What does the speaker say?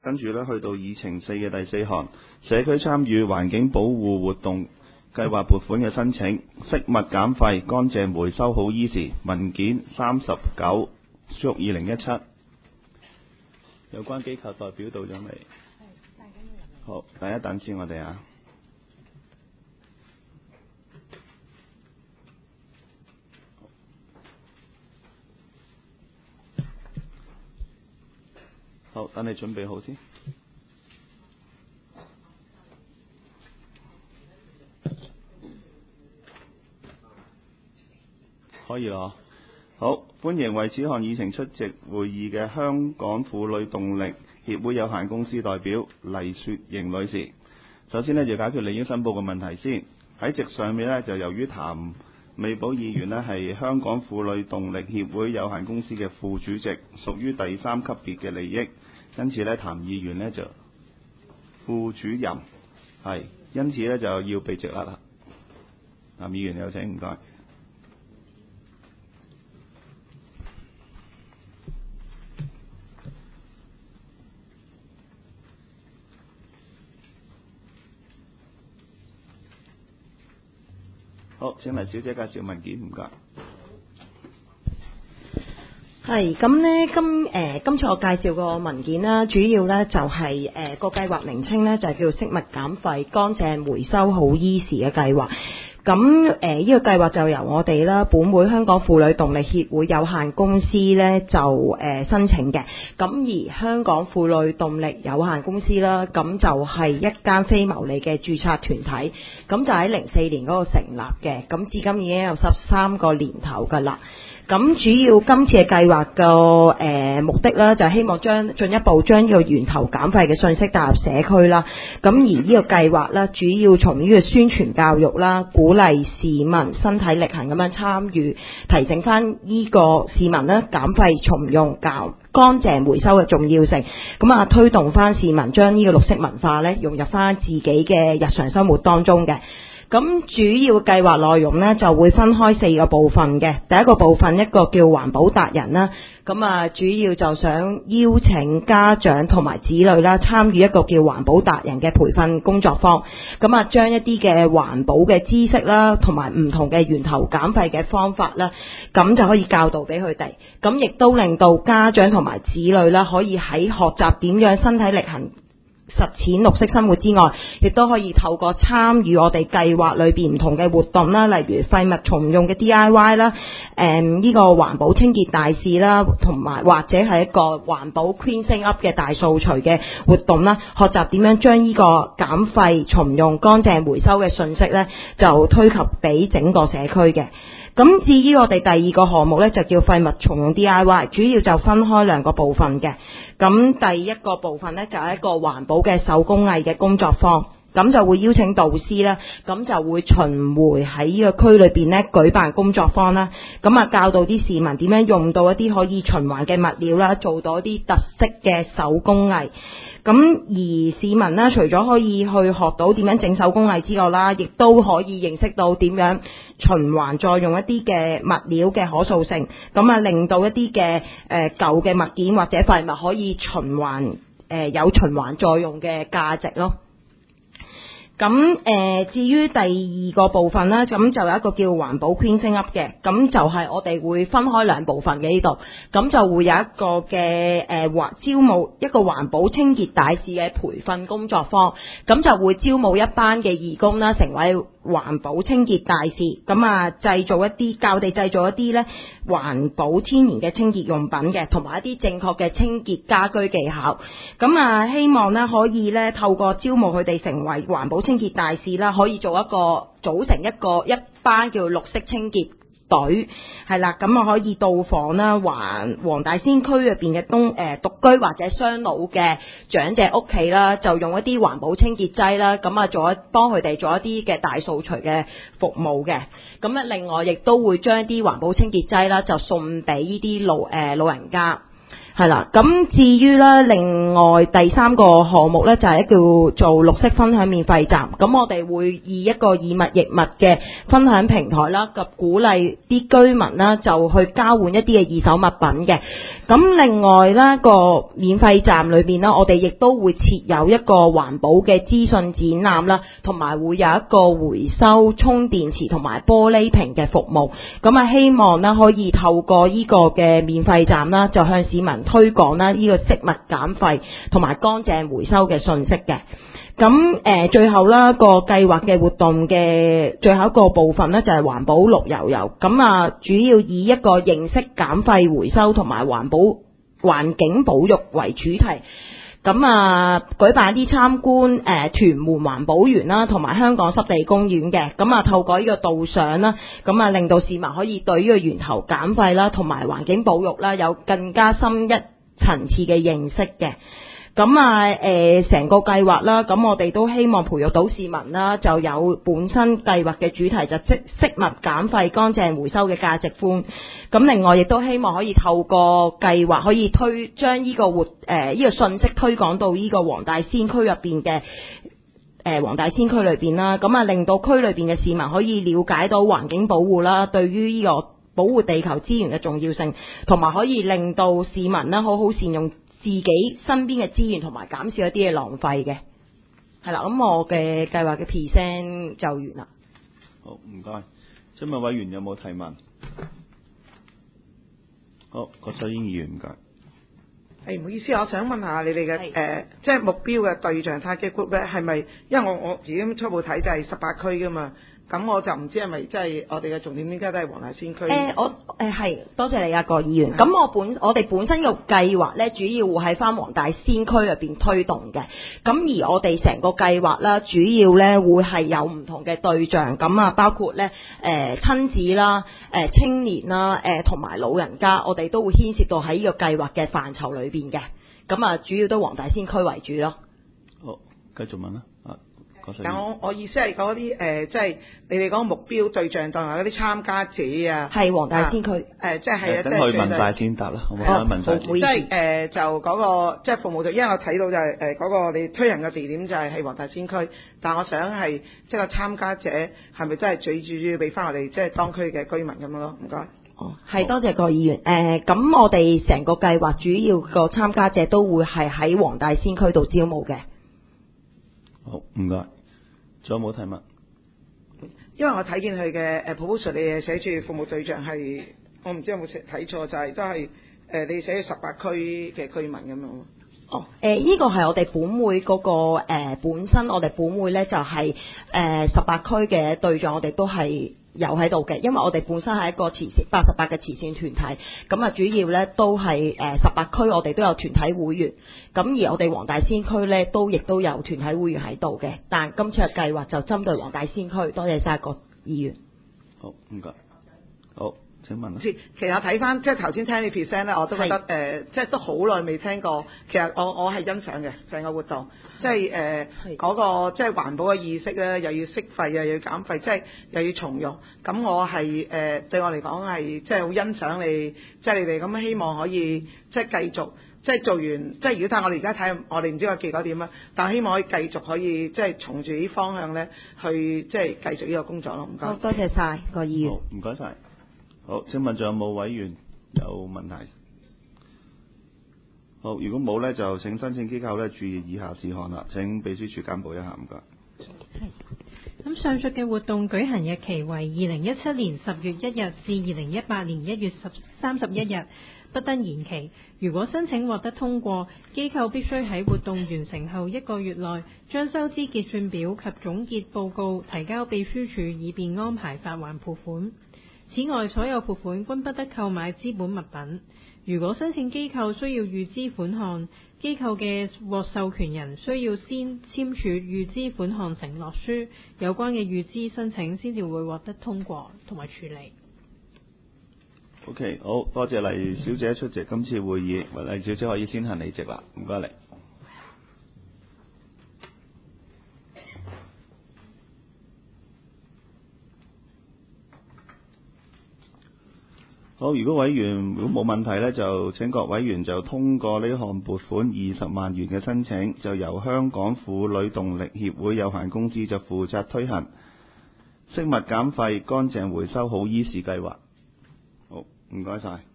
跟住呢，去到議程4嘅第4項，社區參與環境保護活動計劃撥款嘅申請，飾物減廢，乾淨回收好依時，文件39/2017。有關機構代表到咗未？好，等一等先，我哋啊。好，等你準備好先。可以咯。好，歡迎為此項議程出席會議嘅香港婦女動力協會有限公司代表黎雪瑩女士。首先呢，就解決利益申報嘅問題先。喺席上面呢，就由於譚美寶議員呢係香港婦女動力協會有限公司嘅副主席，屬於第3級別嘅利益，因此呢，譚議員呢就副主任係，因此呢就要被直甩啦。譚議員有請，唔該。好，請黎小姐介紹文件，唔該。 係咁呢，今次我介紹個文件啦，主要呢就係個計劃名稱呢就係叫飾物減廢，乾淨回收好依時嘅計劃。咁呢個計劃就由我哋啦，本會香港婦女動力協會有限公司呢就申請嘅。咁而香港婦女動力有限公司啦，咁就係一間非牟利嘅註冊團體，咁就喺04年嗰個成立嘅，咁至今已經有13個年頭㗎啦。咁主要今次嘅計劃個目的啦，就係希望進一步將呢個源頭減廢嘅信息帶入社區啦。咁而呢個計劃啦，主要從呢個宣傳教育啦，鼓勵市民身體力行咁樣參與，提醒翻呢個市民啦減廢重用、乾淨回收嘅重要性。咁啊，推動翻市民將呢個綠色文化咧融入翻自己嘅日常生活當中嘅。咁主要計劃內容呢，就會分開4個部分嘅。第一個部分一個叫環保達人啦，咁啊主要就想邀請家長同埋子女啦參與一個叫環保達人嘅培訓工作坊，咁啊將一啲嘅環保嘅知識啦，同埋唔同嘅源頭減廢嘅方法啦，咁就可以教導俾佢哋，咁亦都令到家長同埋子女啦可以喺學習點樣身體力行實踐綠色生活之外，亦都可以透過參與我哋計劃裏邊唔同嘅活動啦，例如廢物重用嘅 DIY 啦，呢個環保清潔大使啦，同埋或者係一個環保 cleaning up 嘅大掃除嘅活動啦，學習點樣將呢個減廢重用、乾淨回收嘅信息呢，就推及俾整個社區嘅。咁至於我哋第二個項目呢，就叫廢物重用 DIY， 主要就分開2個部分嘅。咁第一個部分呢，就係一個環保嘅手工藝嘅工作坊，咁就會邀請導師啦，咁就會巡迴喺呢個區裏邊呢舉辦工作坊啦，咁啊教導啲市民點樣用到一啲可以循環嘅物料啦，做到一啲特色嘅手工藝。咁而市民呢，除咗可以去學到點樣整手工藝之外啦，亦都可以認識到點樣循環再用一啲嘅物料嘅可塑性，咁啊令到一啲嘅舊嘅物件或者廢物可以循環有循環再用嘅價值咯。咁至於第二個部分啦，咁就有一個叫環保 cleaning up 嘅，咁就係我哋會分開2部分嘅呢度，咁就會有一個嘅招募一個環保清潔大使嘅培訓工作坊，咁就會招募一班嘅義工啦，成為環保清潔大使，咁啊教我哋製造一啲咧環保天然嘅清潔用品嘅，同埋一啲正確嘅清潔家居技巧，咁啊希望咧可以咧透過招募佢哋成為環保清潔大使啦，可以組成一班叫綠色清潔隊，係啦，咁啊可以到訪啦黃大仙區入邊嘅獨居或者雙老嘅長者屋企啦，就用一啲環保清潔劑啦，咁啊幫佢哋做一啲嘅大掃除嘅服務嘅。咁啊另外亦都會將一啲環保清潔劑啦，就送俾呢啲老人家。 係啦，咁至於咧，另外第3個項目咧就係叫做綠色分享免費站。咁我哋會以一個以物易物嘅分享平台啦，及鼓勵啲居民啦，就去交換一啲嘅二手物品嘅。咁另外咧個免費站裏邊咧，我哋亦都會設有一個環保嘅資訊展覽啦，同埋會有一個回收充電池同埋玻璃瓶嘅服務。咁啊，希望咧可以透過呢個嘅免費站啦，就向市民推廣啦呢個惜物減廢同埋乾淨回收嘅信息嘅。咁最後啦個計劃嘅活動嘅最後一個部分咧就係環保綠油油。咁啊，主要以一個認識減廢回收同埋環境保育為主題。咁啊，舉辦啲參觀屯門環保園啦，同埋香港濕地公園嘅。咁啊，透過呢個導賞啦，咁啊令到市民可以對呢個源頭減廢啦，同埋環境保育啦，有更加深一層次嘅認識嘅。咁啊，成個計劃啦，咁我哋都希望培育到市民啦，就有本身計劃嘅主題就惜物減廢、乾淨回收嘅價值觀。咁另外亦都希望可以透過計劃可以將呢個呢個信息推廣到呢個黃大仙區入邊嘅黃大仙區裏邊啦。咁啊，令到區裏邊嘅市民可以了解到環境保護啦，對於呢個保護地球資源嘅重要性，同埋可以令到市民啦好好善用自己身邊嘅資源，同埋減少一啲嘅浪費嘅。係啦，咁我嘅計劃嘅 present 就完啦。 好，唔該。請問委員有冇提問？好，郭秀英議員唔該。 唔好意思，我想問下你哋嘅即係目標嘅對象 target group 咧，係咪因為我已經初步睇就係18區噶嘛？咁我就唔知係咪即係我哋嘅重點，依家都係黃大仙區。 係多謝你啊，郭議員。咁我哋本身個計劃咧，主要會喺翻黃大仙區入邊推動嘅。咁而我哋成個計劃啦，主要咧會係有唔同嘅對象，咁啊包括咧親子啦、青年啦、同埋老人家，我哋都會牽涉到喺呢個計劃嘅範疇裏邊嘅。咁啊，主要都黃大仙區為主咯。 好，繼續問啦。 但我意思係嗰啲即係你哋講目標對象當係嗰啲參加者啊， 係黃大仙區即係等佢問晒先答啦，好唔好？問晒先。 即係就嗰個即係服務隊，因為我睇到就係嗰個你推行嘅地點就係黃大仙區，但我想係即係個參加者係咪真係最主要俾翻我哋即係當區嘅居民咁樣咯？唔該。 係多謝郭議員。咁我哋成個計劃主要個參加者都會係喺黃大仙區度招募嘅。 好，唔該。仲有冇提問？ 因為我睇見佢嘅proposal，你寫住服務對象係，我唔知有冇睇錯，就係都係你寫住18區嘅居民咁樣。 呢個係我哋本會嗰個本身，我哋本會咧就係18區嘅對象，我哋都係有喺度嘅，因為我哋本身係一個88嘅慈善團體，咁啊主要咧都係18區我哋都有團體會員，咁而我哋黃大仙區咧亦都有團體會員喺度嘅，但今次嘅計劃就針對黃大仙區，多謝晒郭議員。 好，唔該。好。請問其實我睇翻即係頭先聽你 present 咧，我都覺得即係都好耐未聽過。其實我係欣賞嘅成個活動，即係嗰個即係環保嘅意識咧，又要惜廢又要減廢，即係又要重用。咁我係對我嚟講係即係好欣賞你，即係你哋咁希望可以即係繼續即係做完，即係如果睇我哋而家睇我哋唔知個結果點啊，但係希望可以繼續可以即係從住呢方向咧去即係繼續呢個工作咯。唔該。 好，多謝晒郭議員。 好，唔該晒。好，請問仲有冇委員有問題？好，如果冇咧，就請申請機構咧注意以下事項啦。請秘書處簡報一下，唔該。 咁上述嘅活動舉行日期為2017年10月1日至2018年1月31日，不得延期。如果申請獲得通過，機構必須喺活動完成後1個月內，將收支結算表及總結報告提交秘書處，以便安排發還撥款。此外，所有撥款均不得購買資本物品。如果申請機構需要預支款項，機構嘅獲授權人需要先簽署預支款項承諾書，有關嘅預支申請先至會獲得通過同埋處理。 OK， 好多謝黎小姐出席今次會議，黎小姐可以先行離席啦，唔該你。 好，如果委員如果冇問題呢，就請各委員就通過呢項撥款20萬元嘅申請，就由香港婦女動力協會有限公司就負責推行飾物減廢乾淨回收好衣士計劃。好，唔該晒。